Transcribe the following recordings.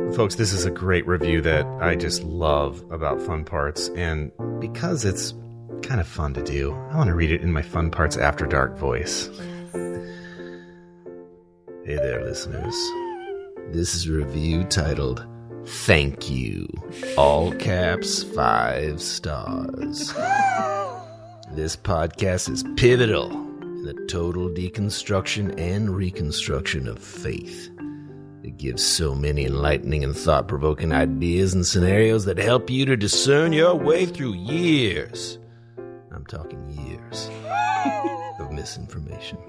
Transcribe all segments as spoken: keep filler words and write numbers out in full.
Folks, this is a great review that I just love about Fun Parts, and because it's kind of fun to do, I want to read it in my Fun Parts After Dark voice. Hey there, listeners. This is a review titled, Thank You. All caps, five stars. This podcast is pivotal in the total deconstruction and reconstruction of faith. It gives so many enlightening and thought-provoking ideas and scenarios that help you to discern your way through years. I'm talking years of misinformation.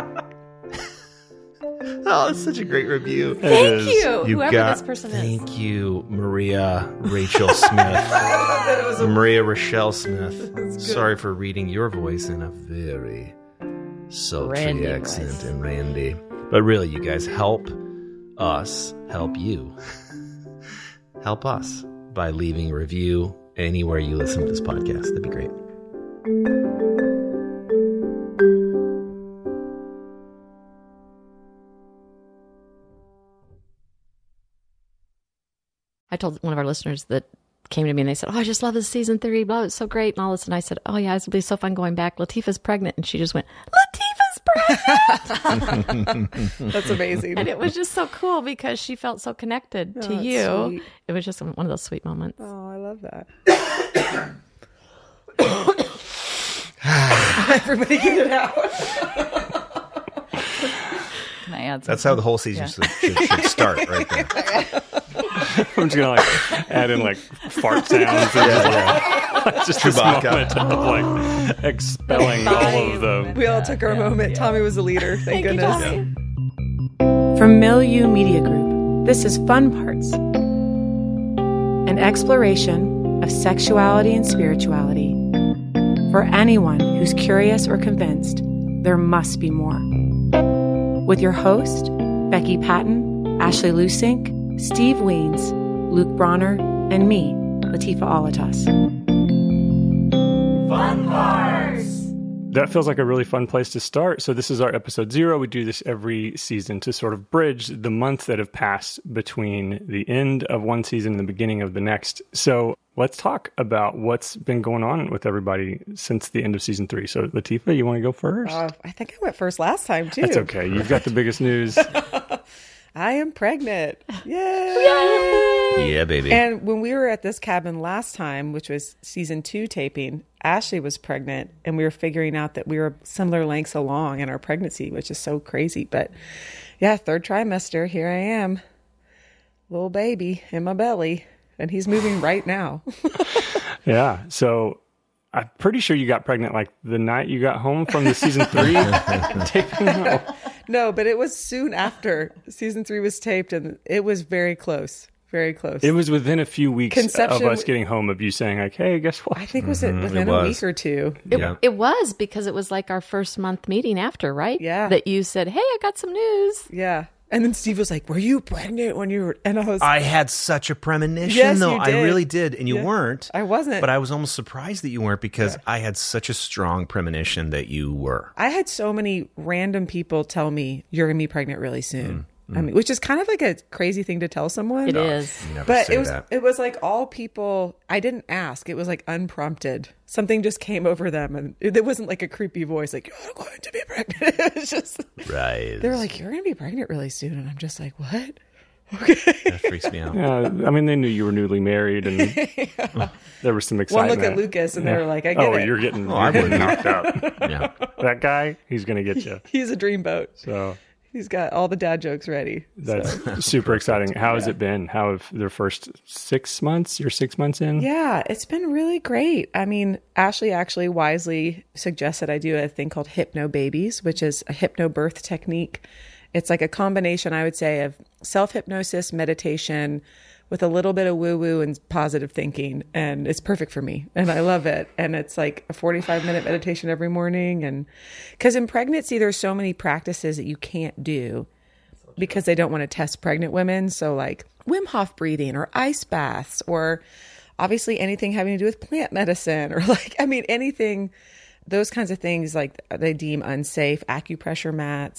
Oh, it's such a great review. Thank you, you whoever got, this person thank is. Thank you, Maria Rachel Smith. a- Maria Rochelle Smith. Sorry for reading your voice in a very sultry Randy accent voice. and Randy. But really, you guys help us help you. Help us by leaving a review anywhere you listen to this podcast. That'd be great. I told one of our listeners that came to me and they said, oh, I just love this season three. Blah, it's so great and all this. And I said, oh, yeah, it's going to be so fun going back. Latifah's pregnant. And she just went, Latifah's pregnant. That's amazing. And it was just so cool because she felt so connected Oh, to that's you. sweet. It was just one of those sweet moments. Oh, I love that. Everybody get it out. Can I add That's how the whole season Yeah. should, should, should start right there. I'm just gonna like add in like fart sounds. And Yeah, just, just this Chewbacca. moment of like expelling all of the. We all took our moment. Tommy was a leader. Thank, Thank you, goodness. Tommy. From Milieu Media Group, this is Fun Parts, an exploration of sexuality and spirituality for anyone who's curious or convinced there must be more. With your host, Becky Patton, Ashley Lusink, Steve Weens, Luke Bronner, and me, Latifah Alatas. Fun Parts! That feels like a really fun place to start. So this is our episode zero. We do this every season to sort of bridge the months that have passed between the end of one season and the beginning of the next. So let's talk about what's been going on with everybody since the end of season three. So Latifah, you want to go first? Uh, I think I went first last time, too. That's okay. You've got the biggest news. I am pregnant. Yay! Yeah, baby. And when we were at this cabin last time, which was season two taping, Ashley was pregnant, and we were figuring out that we were similar lengths along in our pregnancy, which is so crazy. But yeah, third trimester, here I am, little baby in my belly, and he's moving right now. Yeah. So I'm pretty sure you got pregnant like the night you got home from the season three taping. No. No, but it was soon after season three was taped, and it was very close, very close. It was within a few weeks Conception- of us getting home of you saying like, hey, guess what? I think was it within it a was. week or two. It, Yeah. it was because it was like our first month meeting after, right? Yeah. That you said, hey, I got some news. Yeah. And then Steve was like, were you pregnant when you were, and I was, I had such a premonition, Yes, though. you I did. really did, and you Yeah. weren't. I wasn't. But I was almost surprised that you weren't because I had such a strong premonition that you were. I had so many random people tell me you're going to be pregnant really soon. I mean, which is kind of like a crazy thing to tell someone. It is. You never But say it was that. it was like all people, I didn't ask. It was like unprompted. Something just came over them, and it, it wasn't like a creepy voice like, you're going to be pregnant. It was just, Right. they were like, you're going to be pregnant really soon. And I'm just like, what? That freaks me out. Yeah, I mean, they knew you were newly married, and there was some One excitement. look at Lucas, and they were like, I get oh, it. you're getting, Oh, I you're getting wouldn't. knocked out. Yeah. That guy, he's going to get you. He's a dreamboat. So He's got all the dad jokes ready. that's So. super exciting. How has it been? How have their first six months? You're six months in? Yeah, it's been really great. I mean, Ashley actually wisely suggested I do a thing called Hypno Babies, which is a hypnobirth technique. It's like a combination, I would say, of self-hypnosis, meditation, with a little bit of woo-woo and positive thinking. And it's perfect for me. And I love it. And it's like a forty-five minute meditation every morning. And because in pregnancy, there's so many practices that you can't do because they don't want to test pregnant women. So like Wim Hof breathing or ice baths, or obviously anything having to do with plant medicine, or like, I mean, anything, those kinds of things like they deem unsafe, acupressure mats.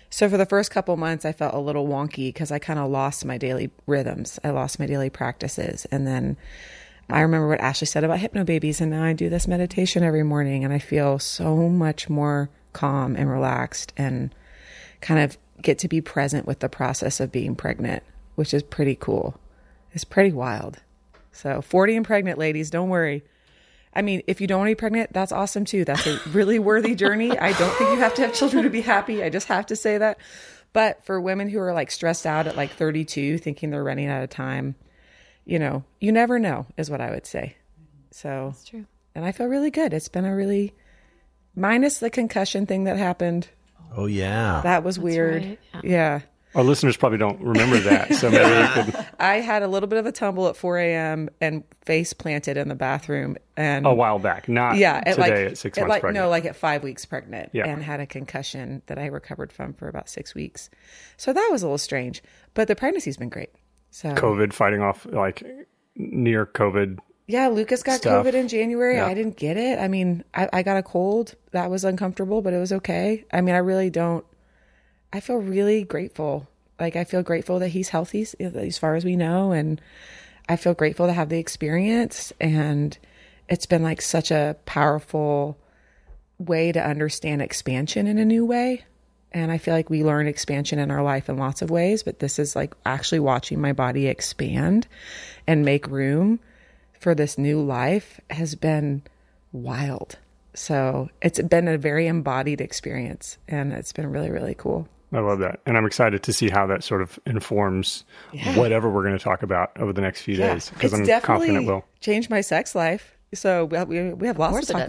So for the first couple months, I felt a little wonky because I kind of lost my daily rhythms. I lost my daily practices. And then I remember what Ashley said about hypnobabies, and now I do this meditation every morning, and I feel so much more calm and relaxed and kind of get to be present with the process of being pregnant, which is pretty cool. It's pretty wild. So forty and pregnant, ladies, don't worry. I mean, if you don't want to be pregnant, that's awesome too. That's a really worthy journey. I don't think you have to have children to be happy. I just have to say that. But for women who are like stressed out at like thirty-two, thinking they're running out of time, you know, you never know is what I would say. So That's true. And I feel really good. It's been a really, minus the concussion thing that happened. Oh, yeah. That was That's weird. right. Yeah. Yeah. Our listeners probably don't remember that. So maybe we could, I had a little bit of a tumble at four a.m. and face planted in the bathroom. And a while back, not yeah, at today like, at six at months like, pregnant. No, like at five weeks pregnant, Yeah. and had a concussion that I recovered from for about six weeks. So that was a little strange, but the pregnancy's been great. So COVID, fighting off like near COVID. yeah, Lucas got stuff. COVID in January. Yeah. I didn't get it. I mean, I, I got a cold. That was uncomfortable, but it was okay. I mean, I really don't. I feel really grateful. Like, I feel grateful that he's healthy as far as we know. And I feel grateful to have the experience. And it's been like such a powerful way to understand expansion in a new way. And I feel like we learn expansion in our life in lots of ways, but this is like actually watching my body expand and make room for this new life has been wild. So it's been a very embodied experience, and it's been really, really cool. I love that. And I'm excited to see how that sort of informs Yeah. whatever we're going to talk about over the next few Yeah. days, because It's I'm definitely confident it will. changed my sex life. So we have, we, we have lots course to it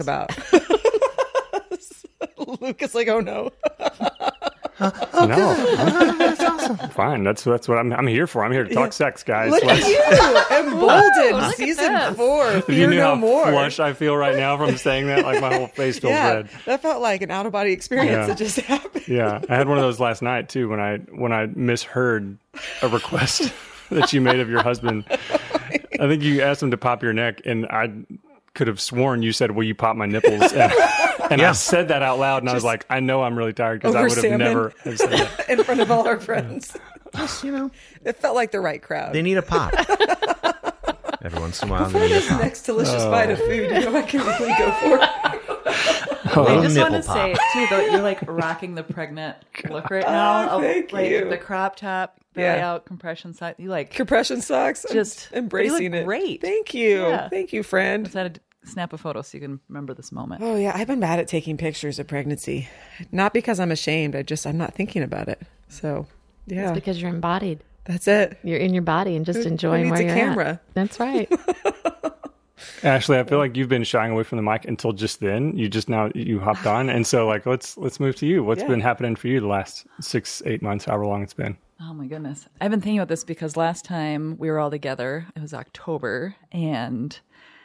talk does. about. Lucas like, oh no. No, that's awesome. Fine. That's that's what I'm. I'm here for. I'm here to talk sex, guys. Look Let's- at you, emboldened. Look at Season that. four, If you fear knew no how more. flush I feel right now from saying that, like my whole face feels Yeah, red. that felt like an out of body experience Yeah. that just happened. Yeah, I had one of those last night too when I when I misheard a request that you made of your husband. I think you asked him to pop your neck, and I could have sworn you said, "Will you pop my nipples?" And, and I said that out loud, and I was like, "I know I'm really tired because I Over would have salmon. never have said that." In front of all our friends. Just, you know, It felt like the right crowd. they need a pop. Every once in a while, For they need a this pop. next delicious Oh. bite of food, you know, I can really go for it. A I little just want nipple to pop. say too, though, you're like rocking the pregnant look right now. Oh, thank like you. the crop top, belly Yeah. out, compression side. You like Compression socks. I'm Just- embracing you look it. great. Thank you. Yeah. Thank you, friend. decided to snap a photo so you can remember this moment. Oh yeah, I've been bad at taking pictures of pregnancy. Not because I'm ashamed. I just I'm not thinking about it. So yeah, It's because you're embodied. that's it. You're in your body and just Who- who enjoying needs where a you're camera? at. That's right. Ashley, I feel like you've been shying away from the mic until just then. You just now you hopped on, and so like let's let's move to you. What's Yeah. been happening for you the last six, eight months, however long it's been? Oh my goodness. I've been thinking about this because last time we were all together, it was October, and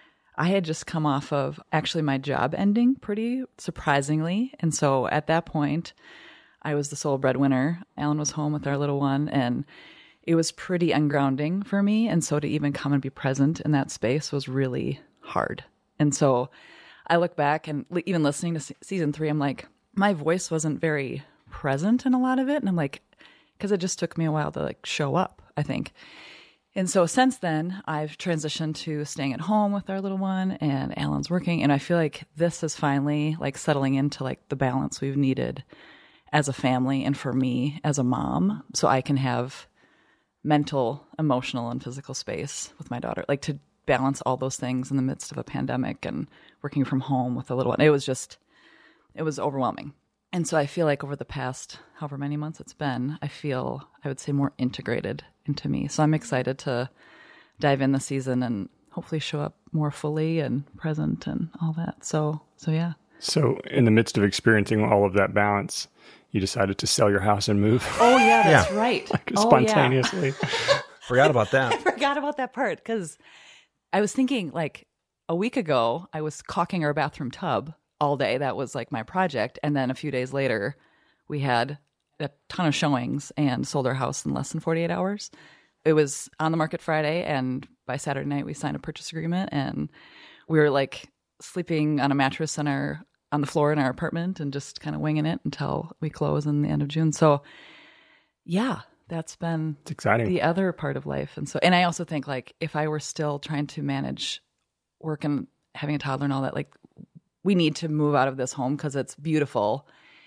I had just come off of actually my job ending pretty surprisingly. And so at that point, I was the sole breadwinner. Alan was home with our little one, and it was pretty ungrounding for me. And so to even come and be present in that space was really hard. And so I look back and li- even listening to se- season three, I'm like, my voice wasn't very present in a lot of it. And I'm like, because it just took me a while to like show up, I think. And so since then, I've transitioned to staying at home with our little one, and Alan's working. And I feel like this is finally like settling into like the balance we've needed as a family and for me as a mom, so I can have mental, emotional, and physical space with my daughter, like to balance all those things in the midst of a pandemic and working from home with a little one. It was just, it was overwhelming. And so I feel like over the past however many months it's been, I feel, I would say, more integrated into me. So I'm excited to dive in this season and hopefully show up more fully and present and all that. So, so yeah. So in the midst of experiencing all of that balance, you decided to sell your house and move Oh yeah, that's Yeah. right. spontaneously. Forgot about that. Forgot about that part because I was thinking like a week ago, I was caulking our bathroom tub all day. That was like my project. And then a few days later, we had a ton of showings and sold our house in less than forty-eight hours. It was on the market Friday, and by Saturday night, we signed a purchase agreement, and we were like sleeping on a mattress in our on the floor in our apartment and just kind of winging it until we close in the end of June. So yeah, that's been It's exciting. the other part of life. And so, and I also think like if I were still trying to manage work and having a toddler and all that, like we need to move out of this home because it's beautiful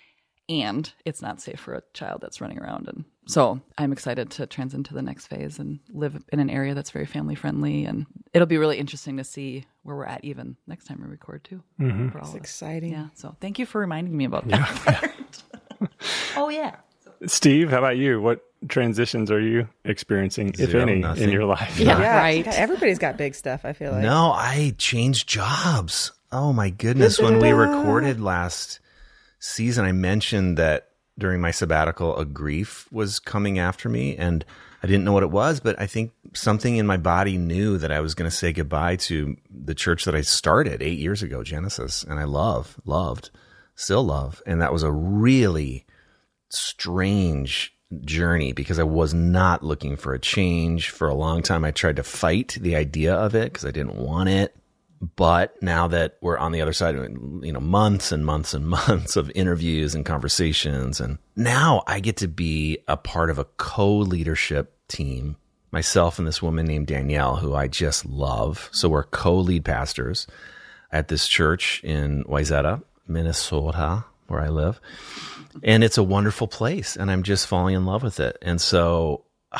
and it's not safe for a child that's running around. And so I'm excited to transition to the next phase and live in an area that's very family friendly. And it'll be really interesting to see where we're at even next time we record too. Mm-hmm. For all It's of us. exciting. Yeah. So thank you for reminding me about that part. Oh yeah. Steve, how about you? What transitions are you experiencing, if Zero, any, nothing. in your life? Yeah. Yeah, Right. God, everybody's got big stuff, I feel like. No, I changed jobs. Oh my goodness. When we recorded last season, I mentioned that during my sabbatical, a grief was coming after me and I didn't know what it was, but I think something in my body knew that I was going to say goodbye to the church that I started eight years ago, Genesis. And I love, loved, still love. And that was a really strange journey because I was not looking for a change. For a long time, I tried to fight the idea of it because I didn't want it. But now that we're on the other side, you know, months and months and months of interviews and conversations, and now I get to be a part of a co-leadership team, myself and this woman named Danielle, who I just love. So we're co-lead pastors at this church in Wayzata, Minnesota, where I live. And it's a wonderful place, and I'm just falling in love with it. And so uh,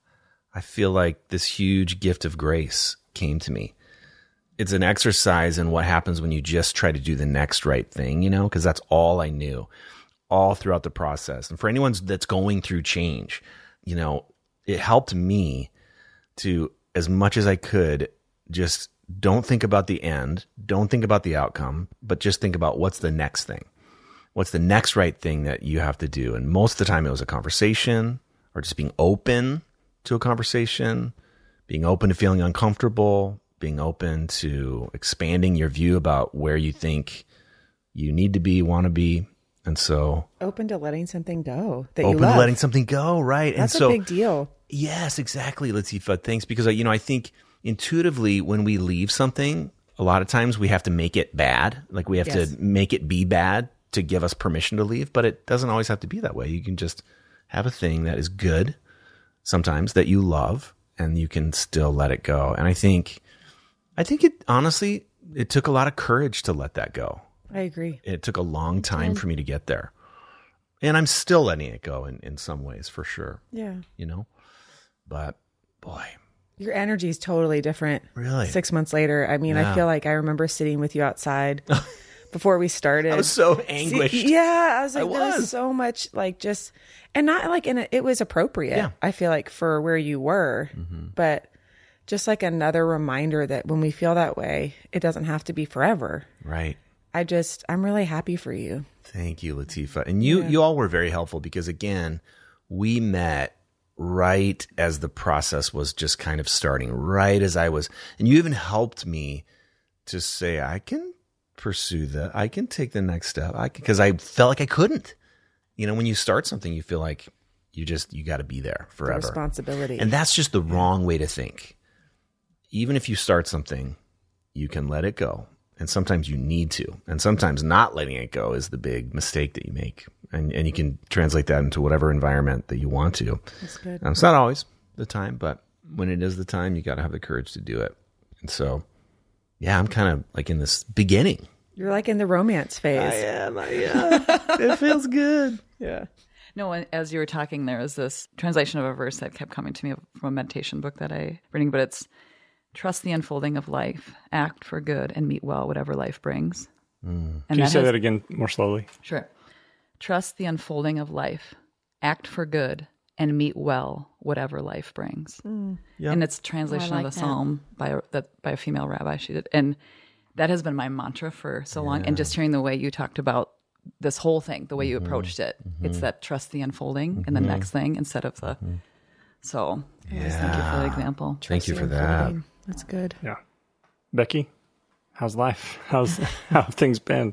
I feel like this huge gift of grace came to me. It's an exercise in what happens when you just try to do the next right thing, you know, because that's all I knew all throughout the process. And for anyone that's going through change, you know, it helped me to, as much as I could, just don't think about the end, don't think about the outcome, but just think about what's the next thing. What's the next right thing that you have to do? And most of the time it was a conversation or just being open to a conversation, being open to feeling uncomfortable, being open to expanding your view about where you think you need to be, want to be. And so Open to letting something go that you open love. to letting something go, right? That's and so a big deal. yes, exactly, Latifa. Thanks. Because, you know, I think intuitively when we leave something, a lot of times we have to make it bad. Like we have Yes. to make it be bad to give us permission to leave. But it doesn't always have to be that way. You can just have a thing that is good sometimes that you love and you can still let it go. And I think, I think it honestly, it took a lot of courage to let that go. I agree. It took a long time for me to get there. And I'm still letting it go in, in some ways, for sure, Yeah. you know? But boy, Your energy is totally different. Really? Six months later. I mean, Yeah. I feel like I remember sitting with you outside before we started. I was so anguished. See, yeah. I was like, I there was was. so much like just, and not like in a, it was appropriate. Yeah. I feel like for where you were, but just like another reminder that when we feel that way, it doesn't have to be forever. Right. I just, I'm really happy for you. Thank you, Latifa. And you, you all were very helpful because, again, we met right as the process was just kind of starting, right as I was. And you even helped me to say, I can pursue that. I can take the next step. I because I felt like I couldn't. You know, when you start something, you feel like you just, you got to be there The forever. responsibility. And that's just the wrong way to think. Even if you start something, you can let it go. And sometimes you need to. And sometimes not letting it go is the big mistake that you make. And and you can translate that into whatever environment that you want to. That's good. Um, it's not always the time, but when it is the time, you got to have the courage to do it. And so, yeah, I'm kind of like in this beginning. You're like in the romance phase. am. I am. It feels good. Yeah. No, and as you were talking, there was this translation of a verse that kept coming to me from a meditation book that I reading, but it's trust the unfolding of life, act for good, and meet well whatever life brings. And Can you say has- that again more slowly? Sure. Trust the unfolding of life, act for good, and meet well whatever life brings. Yep. And it's a translation Oh, I like of the that. psalm by a, that by a female rabbi. She did, and that has been my mantra for so long. And just hearing the way you talked about this whole thing, the way you approached it, it's that trust the unfolding and the next thing instead of the. So, anyways, thank you for the example. Thank you Trust for the that. unfolding. That's good. Yeah. Becky, how's life? How's how have things been?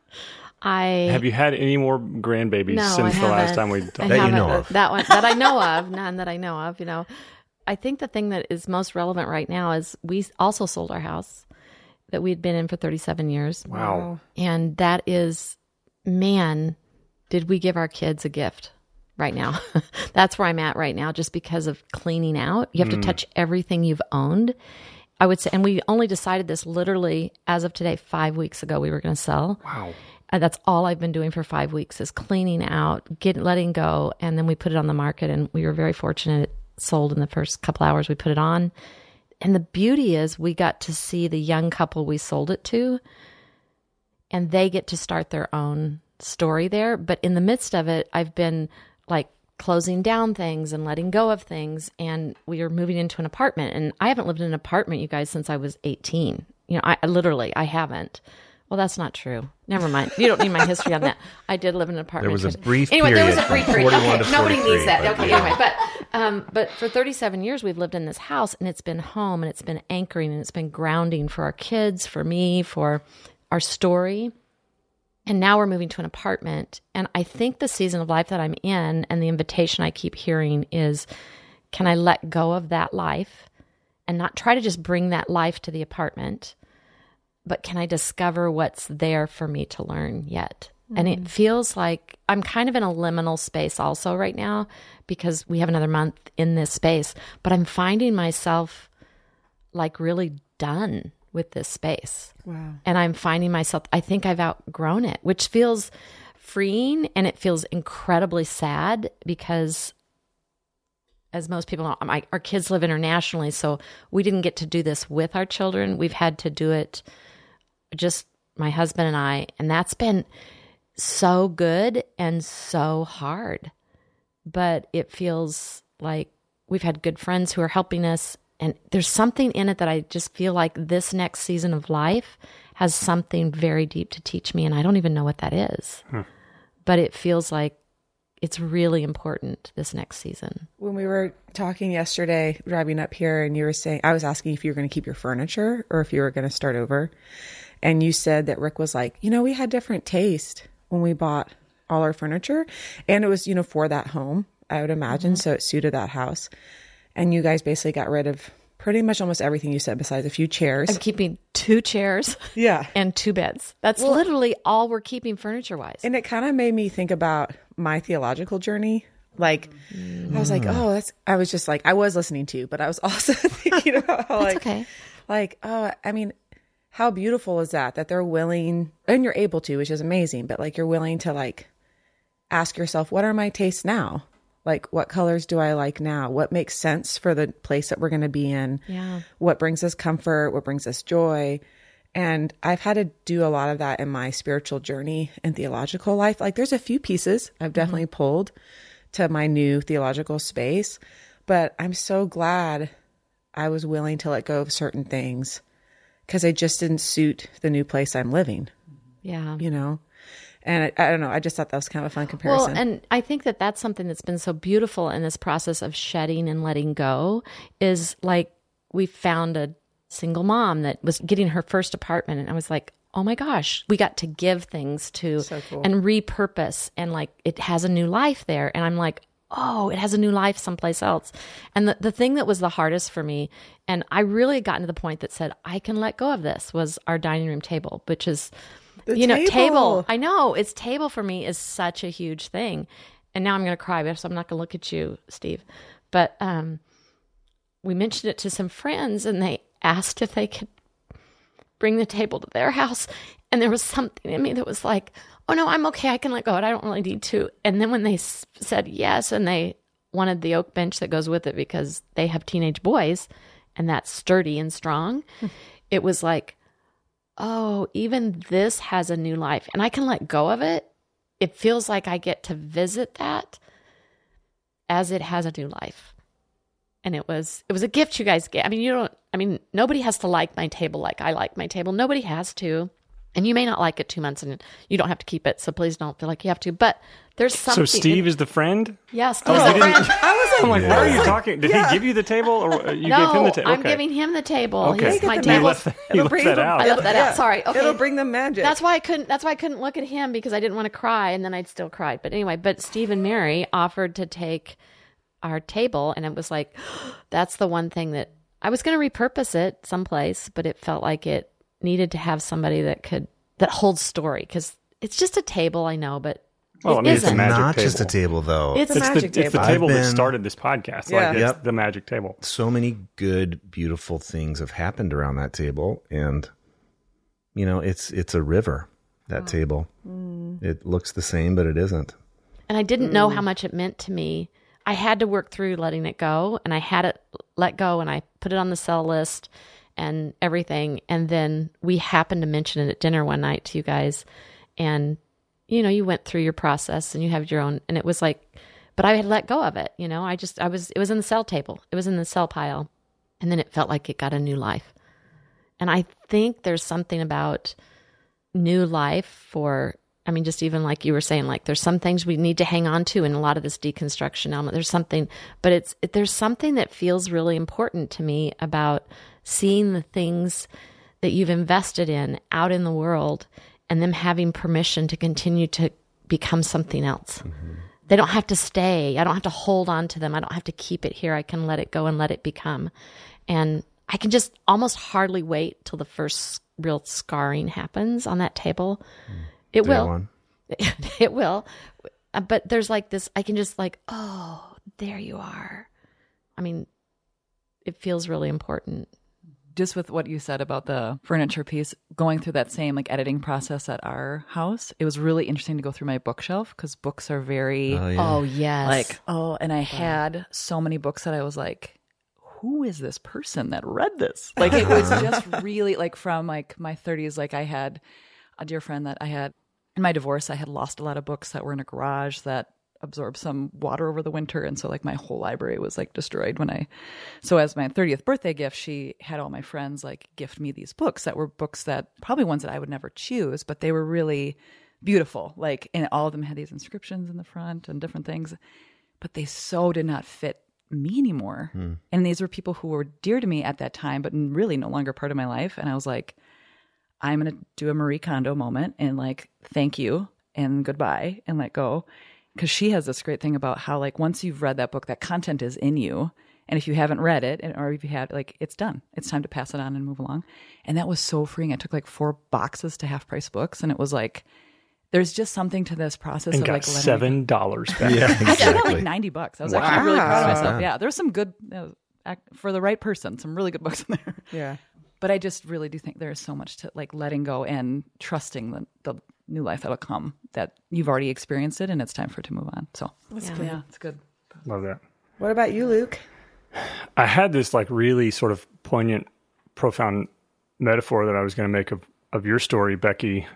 I Have you had any more grandbabies No, since I the last haven't. time we I talked? That you haven't- know of. That one that I know of, none that I know of. You know, I think the thing that is most relevant right now is we also sold our house, that we'd been in for thirty-seven years. Wow. And that is, man, did we give our kids a gift right now? That's where I'm at right now, just because of cleaning out. You have Mm. to touch everything you've owned. I would say, and we only decided this literally as of today, five weeks ago, we were going to sell. Wow. And that's all I've been doing for five weeks is cleaning out, getting, letting go. And then we put it on the market, and we were very fortunate. It sold in the first couple hours we put it on. And the beauty is we got to see the young couple we sold it to, and they get to start their own story there. But in the midst of it, I've been like closing down things and letting go of things. And we are moving into an apartment. And I haven't lived in an apartment, you guys, since I was eighteen. You know, I, I literally, I haven't. Well, that's not true. Never mind. You don't need my history on that. I did live in an apartment. There was a brief anyway, period there was a brief from period. forty-one Okay, to nobody forty-three, needs that. but Okay, yeah. anyway, but um, but for thirty-seven years we've lived in this house, and it's been home, and it's been anchoring, and it's been grounding for our kids, for me, for our story. And now we're moving to an apartment, and I think the season of life that I'm in, and the invitation I keep hearing is, can I let go of that life and not try to just bring that life to the apartment? But can I discover what's there for me to learn yet? Mm-hmm. And it feels like I'm kind of in a liminal space also right now, because we have another month in this space, but I'm finding myself like really done with this space. Wow. And I'm finding myself, I think I've outgrown it, which feels freeing, and it feels incredibly sad because, as most people know, my, our kids live internationally, so we didn't get to do this with our children. We've had to do it just my husband and I, and that's been so good and so hard. But it feels like we've had good friends who are helping us, and there's something in it that I just feel like this next season of life has something very deep to teach me, and I don't even know what that is. Hmm. But it feels like it's really important this next season. When we were talking yesterday, driving up here, and you were saying, I was asking if you were going to keep your furniture or if you were going to start over. And you said that Rick was like, you know, we had different taste when we bought all our furniture, and it was, you know, for that home, I would imagine. Mm-hmm. So it suited that house. And you guys basically got rid of pretty much almost everything you said, besides a few chairs. I'm keeping two chairs. Yeah. And two beds. That's well, literally all we're keeping furniture wise. And it kind of made me think about my theological journey. Like, mm. I was like, oh, that's, I was just like, I was listening to you, but I was also thinking about how, like, okay. like, oh, I mean, how beautiful is that, that they're willing, and you're able to, which is amazing, but like, you're willing to like ask yourself, what are my tastes now? Like, what colors do I like now? What makes sense for the place that we're going to be in? Yeah. What brings us comfort? What brings us joy? And I've had to do a lot of that in my spiritual journey and theological life. Like, there's a few pieces I've definitely mm-hmm. pulled to my new theological space, but I'm so glad I was willing to let go of certain things because they just didn't suit the new place I'm living. Yeah. You know? And I, I don't know. I just thought that was kind of a fun comparison. Well, and I think that that's something that's been so beautiful in this process of shedding and letting go is like we found a single mom that was getting her first apartment. And I was like, oh my gosh, we got to give things to so cool. and repurpose. And like it has a new life there. And I'm like, oh, it has a new life someplace else. And the, the thing that was the hardest for me, and I really gotten to the point that said, I can let go of this, was our dining room table, which is... The you know, table. table. I know. It's table for me is such a huge thing. And now I'm going to cry, so I'm not going to look at you, Steve. But um, we mentioned it to some friends, and they asked if they could bring the table to their house. And there was something in me that was like, oh, no, I'm okay. I can let go. I don't really need to. And then when they s- said yes, and they wanted the oak bench that goes with it because they have teenage boys, and that's sturdy and strong, it was like, oh, even this has a new life, and I can let go of it. It feels like I get to visit that as it has a new life. And it was, it was a gift you guys get. I mean, you don't, I mean, nobody has to like my table like I like my table. Nobody has to. And you may not like it two months and you don't have to keep it. So please don't feel like you have to. But there's something. So Steve in, is the friend? Yes. Oh, Steve's the friend. I was like, I'm like, Yeah. what are you talking? Did Yeah. he give you the table, or you no, gave him the table? I'm giving him the table. Okay. He's my You table. left, that- you It'll left bring that the- out. I left that Yeah. out. Sorry. Okay. It'll bring the magic. That's why I couldn't. That's why I couldn't look at him, because I didn't want to cry, and then I'd still cried. But anyway, but Steve and Mary offered to take our table, and it was like, that's the one thing that I was going to repurpose it someplace, but it felt like it needed to have somebody that could, that holds story, because it's just a table, I know, but Well, it I mean, it's a isn't. magic Not table. just a table, though. It's It's a a It's magic the, it's the table. table I've that been- started this podcast. Yeah. Like, it's Yep. the magic table. So many good, beautiful things have happened around that table, and you know, it's it's a river. That table. It looks the same, but it isn't. And I didn't know how much it meant to me. I had to work through letting it go, and I had it let go, and I put it on the sell list and everything. And then we happened to mention it at dinner one night to you guys. And, you know, you went through your process and you have your own, and it was like, but I had let go of it. You know, I just, I was, it was in the sell table. It was in the sell pile. And then it felt like it got a new life. And I think there's something about new life for, I mean, just even like you were saying, like there's some things we need to hang on to in a lot of this deconstruction element. There's something, but it's, it, there's something that feels really important to me about seeing the things that you've invested in out in the world and them having permission to continue to become something else. Mm-hmm. They don't have to stay. I don't have to hold on to them. I don't have to keep it here. I can let it go and let it become. And I can just almost hardly wait till the first real scarring happens on that table. It Day will. one. It will. Uh, But there's like this, I can just like, oh, there you are. I mean, it feels really important. Just with what you said about the furniture piece, going through that same like editing process at our house, it was really interesting to go through my bookshelf because books are very Oh, yeah. Oh, yes. like, oh, and I had so many books that I was like, who is this person that read this? Like, it was just really like from like my thirties. Like, I had a dear friend that I had in my divorce, I had lost a lot of books that were in a garage that absorbed some water over the winter. And so like my whole library was like destroyed when I, so as my thirtieth birthday gift, she had all my friends like gift me these books that were books that probably ones that I would never choose, but they were really beautiful. Like, and all of them had these inscriptions in the front and different things, but they so did not fit me anymore. Hmm. And these were people who were dear to me at that time, but really no longer part of my life. And I was like, I'm going to do a Marie Kondo moment and like, thank you and goodbye and let go. Because she has this great thing about how like, once you've read that book, that content is in you. And if you haven't read it, or if you had, like, it's done. It's time to pass it on and move along. And that was so freeing. I took like four boxes to Half Price Books, and it was like, there's just something to this process And of got like letting seven dollars back. Yeah, I got exactly. like ninety bucks. I was actually really proud of Wow. myself. Yeah, there was some good, uh, act- for the right person, some really good books in there. Yeah. But I just really do think there is so much to like letting go and trusting the, the new life that'll come, that you've already experienced it and it's time for it to move on. So That's Yeah. good. yeah, it's good. Love that. What about you, Luke? I had this like really sort of poignant, profound metaphor that I was going to make of, of your story, Becky.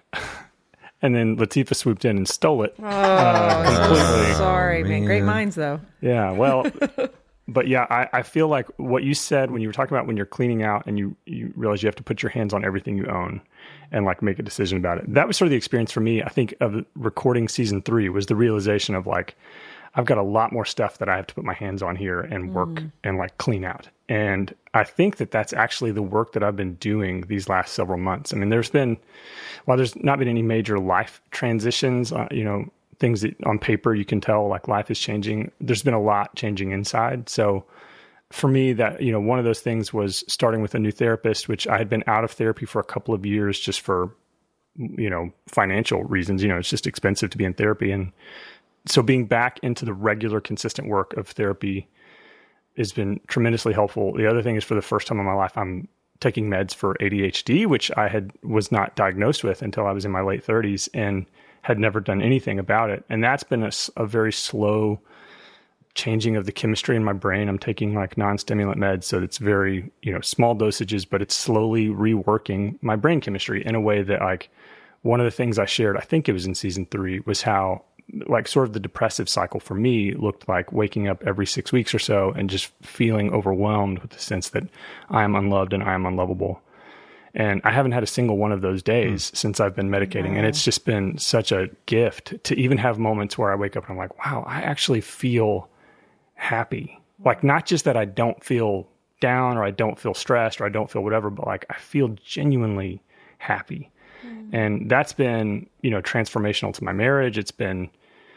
And then Latifah swooped in and stole it. Oh, uh, completely. sorry, man. Great man. minds, though. Yeah, well, but yeah, I, I feel like what you said when you were talking about when you're cleaning out and you, you realize you have to put your hands on everything you own and like make a decision about it. That was sort of the experience for me, I think, of recording season three, was the realization of like, I've got a lot more stuff that I have to put my hands on here and work mm. and like clean out. And I think that that's actually the work that I've been doing these last several months. I mean, there's been, while there's not been any major life transitions, uh, you know, things that on paper you can tell like life is changing, there's been a lot changing inside. So for me, that, you know, one of those things was starting with a new therapist, which I had been out of therapy for a couple of years just for, you know, financial reasons. You know, it's just expensive to be in therapy. And so being back into the regular, consistent work of therapy has been tremendously helpful. The other thing is, for the first time in my life, I'm taking meds for A D H D, which I had was not diagnosed with until I was in my late thirties and had never done anything about it. And that's been a, a very slow changing of the chemistry in my brain. I'm taking like non-stimulant meds, so it's very, you know, small dosages, but it's slowly reworking my brain chemistry in a way that, like, one of the things I shared, I think it was in season three, was how like sort of the depressive cycle for me looked like waking up every six weeks or so and just feeling overwhelmed with the sense that I am unloved and I am unlovable. And I haven't had a single one of those days mm. since I've been medicating. Wow. And it's just been such a gift to even have moments where I wake up and I'm like, wow, I actually feel happy. Like, not just that I don't feel down or I don't feel stressed or I don't feel whatever, but like I feel genuinely happy. Mm. And that's been, you know, transformational to my marriage. It's been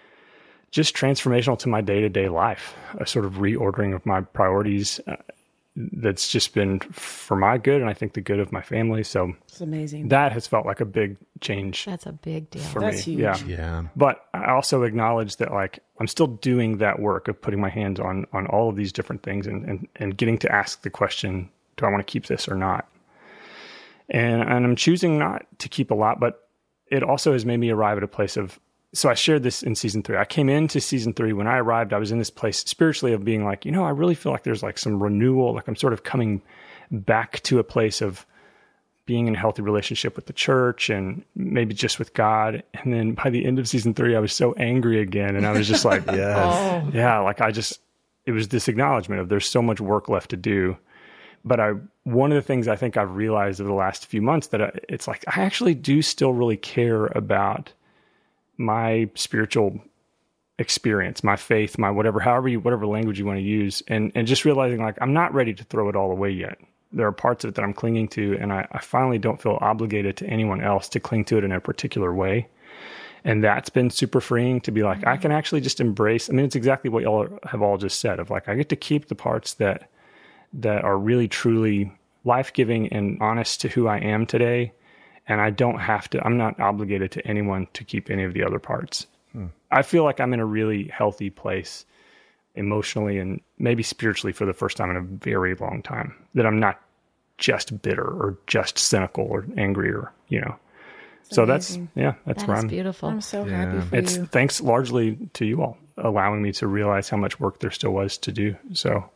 just transformational to my day-to-day life, a sort of reordering of my priorities. Uh, that's just been for my good, and I think the good of my family. So It's amazing. that has felt like a big change That's a big deal. for That's me. huge. Yeah. Yeah. But I also acknowledge that like I'm still doing that work of putting my hands on on all of these different things and and, and getting to ask the question, do I want to keep this or not? And and I'm choosing not to keep a lot, but it also has made me arrive at a place of, so I shared this in season three. I came into season three. When I arrived, I was in this place spiritually of being like, you know, I really feel like there's like some renewal, like I'm sort of coming back to a place of being in a healthy relationship with the church and maybe just with God. And then by the end of season three, I was so angry again. And I was just like, Yes. yeah, like I just, it was this acknowledgement of there's so much work left to do. But I, one of the things I think I've realized over the last few months that I, it's like, I actually do still really care about my spiritual experience, my faith, my whatever, however you, whatever language you want to use. And, and just realizing like, I'm not ready to throw it all away yet. There are parts of it that I'm clinging to, and I, I finally don't feel obligated to anyone else to cling to it in a particular way. And that's been super freeing to be like, mm-hmm. I can actually just embrace. I mean, it's exactly what y'all have all just said of like, I get to keep the parts that, that are really, truly life-giving and honest to who I am today. And I don't have to, I'm not obligated to anyone to keep any of the other parts. Hmm. I feel like I'm in a really healthy place emotionally and maybe spiritually for the first time in a very long time, that I'm not just bitter or just cynical or angry or, you know. It's so amazing. that's, yeah, that's That where is I'm. beautiful. I'm so Yeah. happy for It's you. thanks largely to you all allowing me to realize how much work there still was to do. So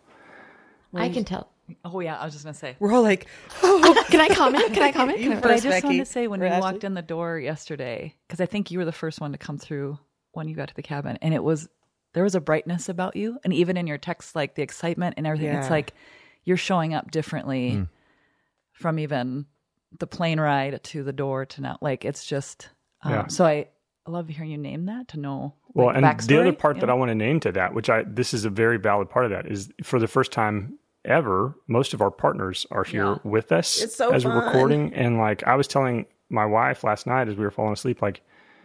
I can tell. Oh yeah, I was just gonna say. We're all like, Can I comment? Can I comment? Can I, But I First, just Becky, wanted to say when or you Ashley? walked in the door yesterday, because I think you were the first one to come through when you got to the cabin, and it was there was a brightness about you, and even in your texts, like the excitement and everything, it's Yeah. like you're showing up differently Mm. from even the plane ride to the door to now. Like it's just um, Yeah. so I, I love hearing you name that to know. Well, like, and the backstory, other part you that know? I want to name to that, which I this is a very valid part of that, is for the first time ever, most of our partners are here Yeah. with us It's so as we're fun. recording. And like I was telling my wife last night as we were falling asleep, like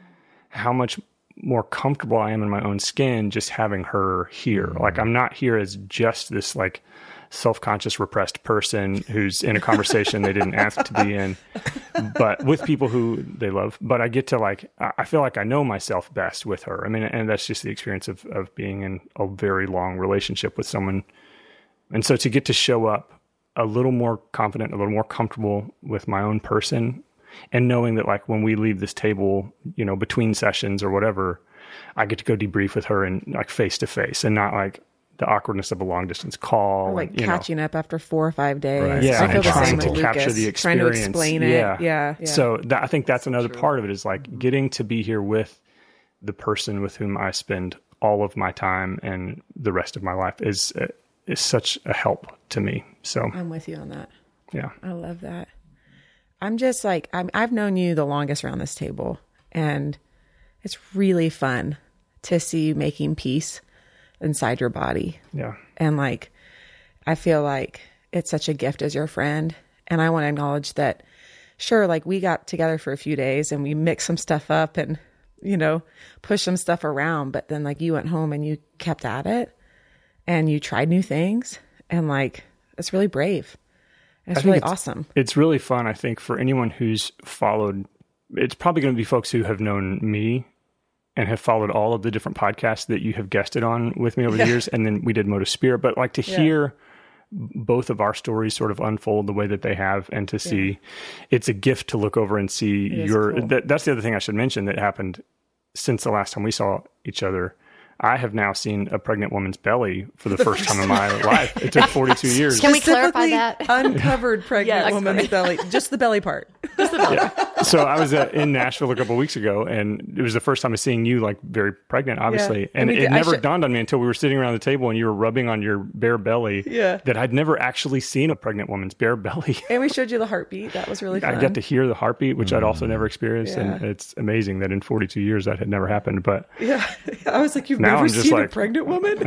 how much more comfortable I am in my own skin just having her here. Mm-hmm. Like I'm not here as just this like self-conscious repressed person who's in a conversation they didn't ask to be in, but with people who they love. But I get to like, I I feel like I know myself best with her. I mean, and that's just the experience of, of being in a very long relationship with someone. And so to get to show up a little more confident, a little more comfortable with my own person, and knowing that like when we leave this table, you know, between sessions or whatever, I get to go debrief with her and like face to face and not like the awkwardness of a long distance call. Or like and, you know, catching up after four or five days. Right. yeah, I feel and the trying same to with capture Lucas, the trying to experience. explain it. Yeah. Yeah. yeah. So that, I think that's another part of it is like getting to be here with the person with whom I spend all of my time and the rest of my life is uh, is such a help to me. So I'm with you on that. yeah, I love that. I'm just like, I'm, I've known you the longest around this table, and it's really fun to see you making peace inside your body. yeah, And like, I feel like it's such a gift as your friend. And I want to acknowledge that, sure, like we got together for a few days and we mixed some stuff up and, you know, pushed some stuff around. But then like you went home and you kept at it and you tried new things. And like, it's really brave. And it's think really it's- awesome. it's really fun. I think for anyone who's followed, it's probably going to be folks who have known me and have followed all of the different podcasts that you have guested on with me over the years. And then we did Motive Spirit, but like to hear both of our stories sort of unfold the way that they have and to see, it's a gift to look over and see is your, cool. that, that's the other thing I should mention that happened since the last time we saw each other. I have now seen a pregnant woman's belly for the first time in my life. It took forty-two years. Can we clarify Specifically that? uncovered pregnant Yes. woman's belly, just the belly part. So I was uh, in Nashville a couple of weeks ago, and it was the first time of seeing you like very pregnant, obviously. Yeah. And And we it did- I never should- dawned on me until we were sitting around the table and you were rubbing on your bare belly. Yeah. That I'd never actually seen a pregnant woman's bare belly. And we showed you the heartbeat. That was really fun. I got to hear the heartbeat, which I'd also never experienced, and Yeah. it's amazing that in forty-two years that had never happened. But Yeah. I was like, you've Now never I'm just seen a like- pregnant woman?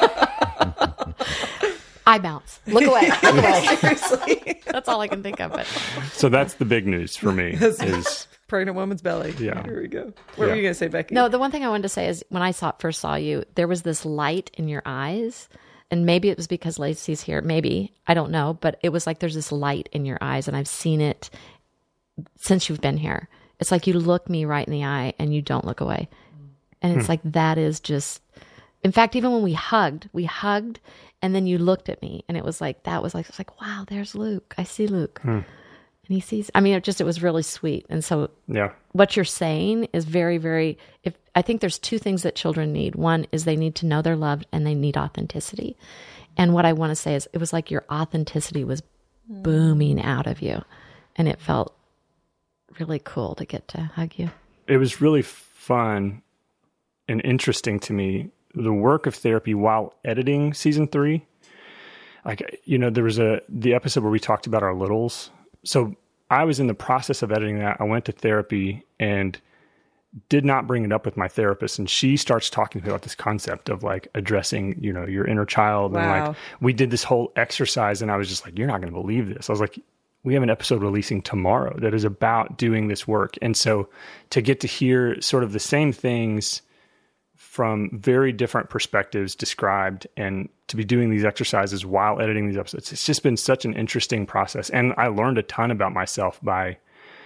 I bounce. Look away. Look away. Seriously. That's all I can think of. But so that's the big news for me is Pregnant woman's belly. Yeah. Here we go. What were Yeah. you going to say, Becky? no, the one thing I wanted to say is when I saw first saw you, there was this light in your eyes And maybe it was because Lacey's here. Maybe. I don't know. But it was like there's this light in your eyes. And I've seen it since you've been here. It's like you look me right in the eye and you don't look away. And it's hmm. like that is just... In fact, even when we hugged, we hugged and then you looked at me and it was like, that was like, it's like, wow, there's Luke. I see Luke. Hmm. And he sees, I mean, it just, it was really sweet. And so yeah, what you're saying is very, very, if I think there's two things that children need. One is they need to know they're loved and they need authenticity. And what I want to say is it was like your authenticity was booming out of you. And it felt really cool to get to hug you. It was really fun and interesting to me, the work of therapy while editing season three. Like, you know, there was a, the episode where we talked about our littles. So I was in the process of editing that. I went to therapy and did not bring it up with my therapist. And she starts talking to me about this concept of like addressing, you know, your inner child. Wow. And like, we did this whole exercise and I was just like, you're not going to believe this. I was like, we have an episode releasing tomorrow that is about doing this work. And so to get to hear sort of the same things from very different perspectives described and to be doing these exercises while editing these episodes, it's just been such an interesting process. And I learned a ton about myself by,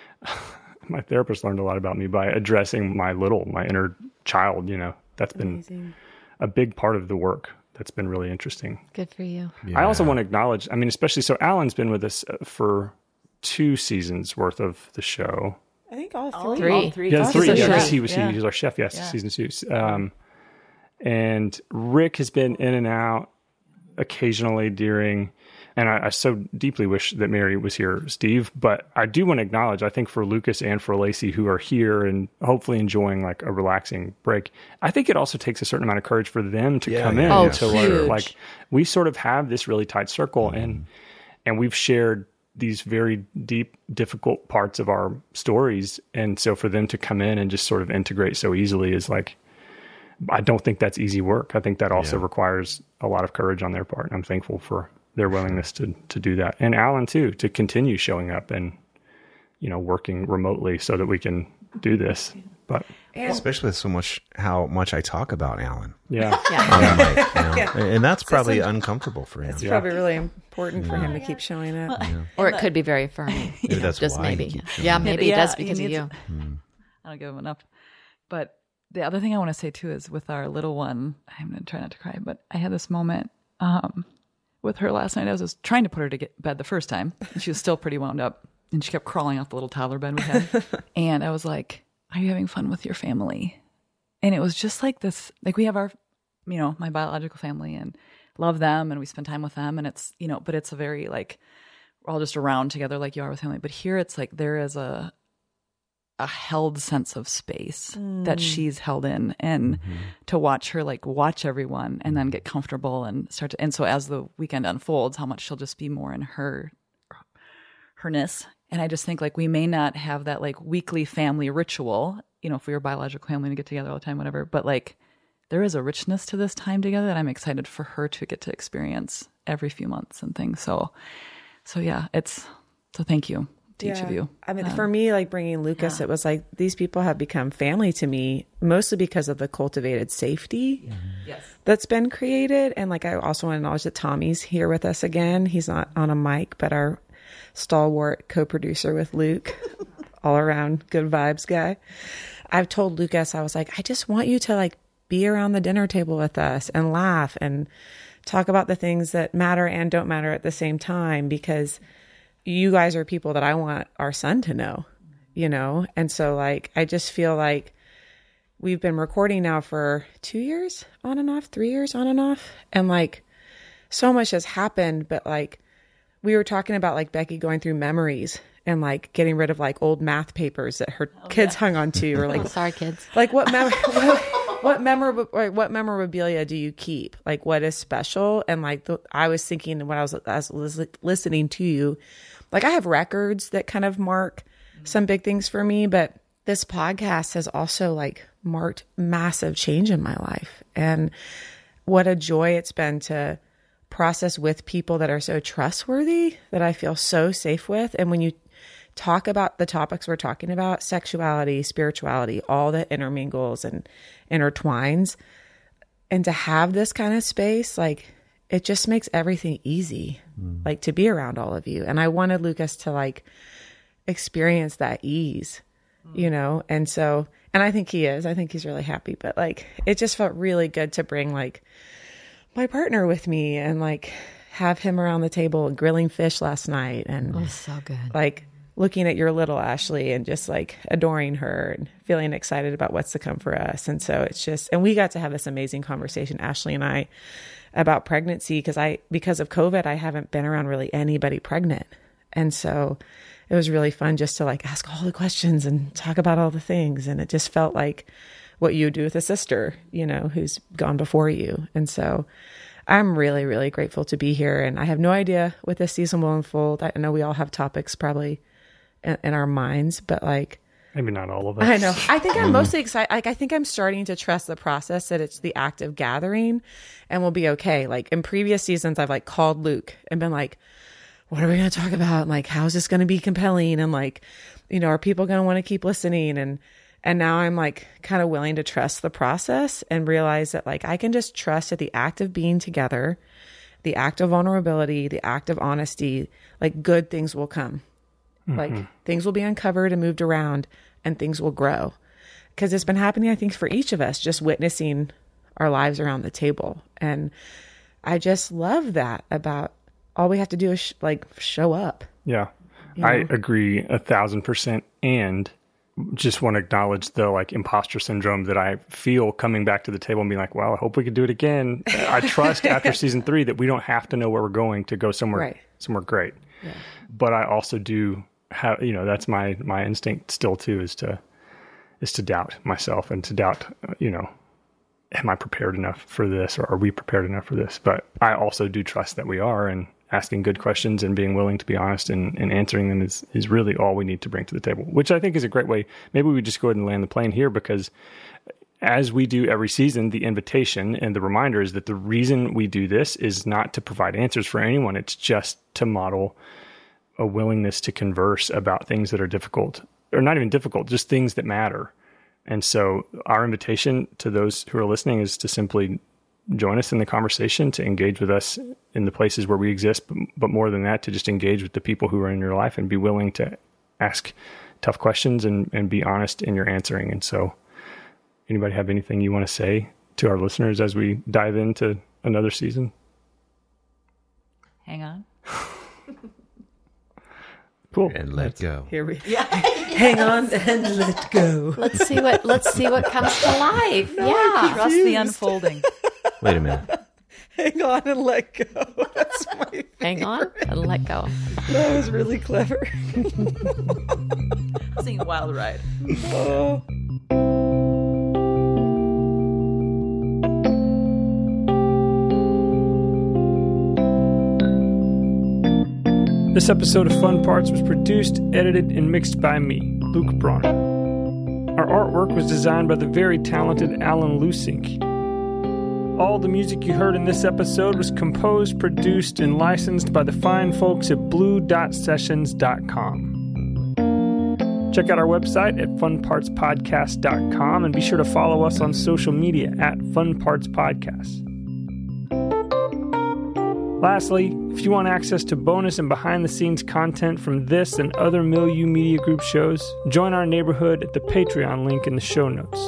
my therapist learned a lot about me by addressing my little, my inner child, you know, that's been Amazing. A big part of the work. That's been really interesting. Good for you. Yeah. I also want to acknowledge, I mean, especially, so Alan's been with us for two seasons worth of the show. I think all all three. All three. Yeah, three. Yeah, because he was yeah. he was our chef. Yes, yeah. season two. Um, and Rick has been in and out occasionally during. And I, I so deeply wish that Mary was here, Steve. But I do want to acknowledge, I think for Lucas and for Lacey, who are here and hopefully enjoying like a relaxing break, I think it also takes a certain amount of courage for them to yeah, come yeah, in oh, to huge. learn. Like we sort of have this really tight circle, Mm-hmm. and and we've shared these very deep, difficult parts of our stories. And so for them to come in and just sort of integrate so easily is like, I don't think that's easy work. I think that also yeah. requires a lot of courage on their part. And I'm thankful for their willingness to, to do that. And Alan too, to continue showing up and, you know, working remotely so that we can do this. But And especially with so much, how much I talk about Alan. yeah, Yeah. On the mic, you know? Yeah. And that's probably some- uncomfortable for him. It's Yeah. probably really important for him to keep showing up. Or it could be very affirming. Maybe that's Just why he maybe. keeps showing Yeah, up. maybe Yeah, it does he because of needs- you. I don't give him enough. But the other thing I want to say too is with our little one, I'm going to try not to cry, but I had this moment um, with her last night. I was just trying to put her to get bed the first time, and she was still pretty wound up, and she kept crawling off the little toddler bed we had. And I was like, are you having fun with your family? And it was just like this, like we have our, you know, my biological family and love them and we spend time with them. And it's, you know, but it's a very like, we're all just around together like you are with family. But here it's like there is a, a held sense of space mm. that she's held in, and mm-hmm. to watch her like watch everyone and then get comfortable and start to, and so as the weekend unfolds, how much she'll just be more in her, herness. And I just think like we may not have that like weekly family ritual, you know, if we were a biological family to get together all the time, whatever, but like there is a richness to this time together that I'm excited for her to get to experience every few months and things. So, so yeah, it's, so thank you to each of you. I mean, um, for me, like bringing Lucas, yeah. it was like these people have become family to me, mostly because of the cultivated safety mm-hmm. yes. that's been created. And like, I also want to acknowledge that Tommy's here with us again. He's not on a mic, but our stalwart co-producer with Luke, all around good vibes guy. I've told Lucas, I was like, I just want you to like be around the dinner table with us and laugh and talk about the things that matter and don't matter at the same time, because you guys are people that I want our son to know, you know? And so like, I just feel like we've been recording now for two years on and off, three years on and off. And like, so much has happened, but like, we were talking about like Becky going through memories and like getting rid of like old math papers that her oh, kids yeah. hung on to, or like, oh, sorry kids. Like what, mem- what, what memorable, what memorabilia do you keep? Like what is special? And like, the, I was thinking when I was, I was listening to you, like I have records that kind of mark some big things for me, but this podcast has also like marked massive change in my life. And what a joy it's been to process with people that are so trustworthy, that I feel so safe with. And when you talk about the topics we're talking about, sexuality, spirituality, all that intermingles and intertwines, and to have this kind of space, like it just makes everything easy, mm. like to be around all of you. And I wanted Lucas to like experience that ease, mm. you know? And so, and I think he is, I think he's really happy, but like, it just felt really good to bring like my partner with me and like have him around the table grilling fish last night. And oh, so good. Like looking at your little Ashley and just like adoring her and feeling excited about what's to come for us. And so it's just, and we got to have this amazing conversation, Ashley and I, about pregnancy, because I, because of COVID, I haven't been around really anybody pregnant. And so it was really fun just to like ask all the questions and talk about all the things. And it just felt like what you do with a sister, you know, who's gone before you. And so I'm really, really grateful to be here. And I have no idea what this season will unfold. I know we all have topics probably in, in our minds, but like, maybe not all of us. I know. I think I'm mostly excited. Like, I think I'm starting to trust the process, that it's the act of gathering and we'll be okay. Like in previous seasons, I've like called Luke and been like, what are we going to talk about? And like, how's this going to be compelling? And like, you know, are people going to want to keep listening? And, and now I'm like kind of willing to trust the process and realize that like, I can just trust that the act of being together, the act of vulnerability, the act of honesty, like good things will come. Mm-hmm. Like things will be uncovered and moved around and things will grow. Because it's been happening, I think, for each of us, just witnessing our lives around the table. And I just love that about all we have to do is sh- like show up. Yeah, you know? I agree a thousand percent. And just want to acknowledge the like imposter syndrome that I feel coming back to the table and being like, well, I hope we could do it again. I trust after season three that we don't have to know where we're going to go somewhere, right. somewhere great. Yeah. But I also do have, you know, that's my, my instinct still too, is to, is to doubt myself and to doubt, you know, am I prepared enough for this, or are we prepared enough for this? But I also do trust that we are, and asking good questions and being willing to be honest and, and answering them is, is really all we need to bring to the table, which I think is a great way. Maybe we just go ahead and land the plane here, because as we do every season, the invitation and the reminder is that the reason we do this is not to provide answers for anyone. It's just to model a willingness to converse about things that are difficult, or not even difficult, just things that matter. And so our invitation to those who are listening is to simply join us in the conversation, to engage with us in the places where we exist, but, but more than that, to just engage with the people who are in your life and be willing to ask tough questions and, and be honest in your answering. And so anybody have anything you want to say to our listeners as we dive into another season? Hang on. Cool. And let go. Here we yeah. Hang on and let go. Let's see what let's see what comes to life. No, yeah. Trust the unfolding. Wait a minute. Hang on and let go. That's my favorite. Hang on and let go. That was really clever. I was thinking Wild Ride. Oh. This episode of Fun Parts was produced, edited, and mixed by me, Luke Bronner. Our artwork was designed by the very talented Alan Lusink. All the music you heard in this episode was composed, produced, and licensed by the fine folks at blue dot sessions dot com. Check out our website at fun parts podcast dot com and be sure to follow us on social media at Fun Parts Podcast. Lastly, if you want access to bonus and behind-the-scenes content from this and other Milieu Media Group shows, join our neighborhood at the Patreon link in the show notes.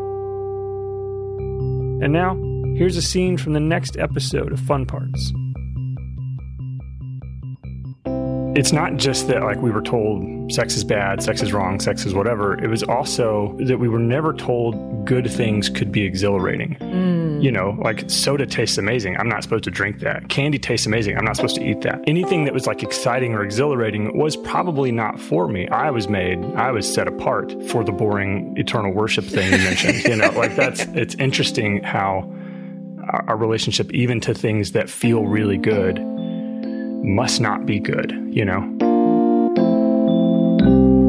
And now, here's a scene from the next episode of Fun Parts. It's not just that like we were told sex is bad, sex is wrong, sex is whatever. It was also that we were never told good things could be exhilarating. Mm. You know, like soda tastes amazing. I'm not supposed to drink that. Candy tastes amazing. I'm not supposed to eat that. Anything that was like exciting or exhilarating was probably not for me. I was made, I was set apart for the boring eternal worship thing you mentioned. You know, like that's, it's interesting how our, our relationship, even to things that feel really good, must not be good, you know?